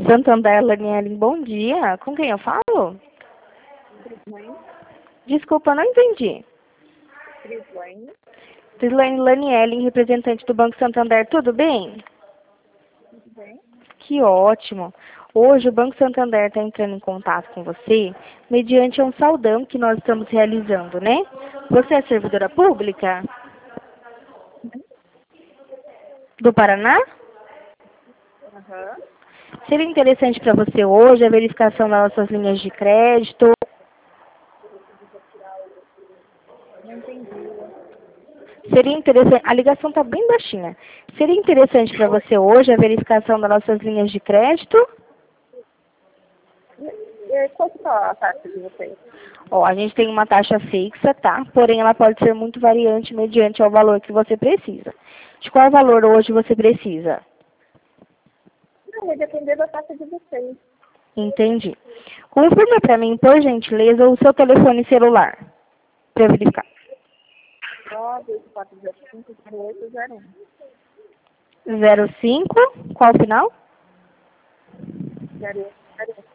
Santander, Laniele, bom dia. Com quem eu falo? Crislane. Desculpa, não entendi. Crislane. Crislane Laniele, representante do Banco Santander, tudo bem? Tudo bem? Que ótimo. Hoje o Banco Santander está entrando em contato com você mediante um saldão que nós estamos realizando, né? Você é servidora pública? Do Paraná? Aham. Seria interessante para você hoje a verificação das nossas linhas de crédito. Não entendi. Seria interessante, a ligação está bem baixinha. Seria interessante para você hoje a verificação das nossas linhas de crédito? Qual que é a taxa de vocês? Ó, a gente tem uma taxa fixa, tá? Porém, ela pode ser muito variante mediante ao valor que você precisa. De qual valor hoje você precisa? Não, vai depender da taxa de vocês. Entendi. Confirma para mim, por gentileza, o seu telefone celular, para verificar. 984050801. 05, qual o final? 0801.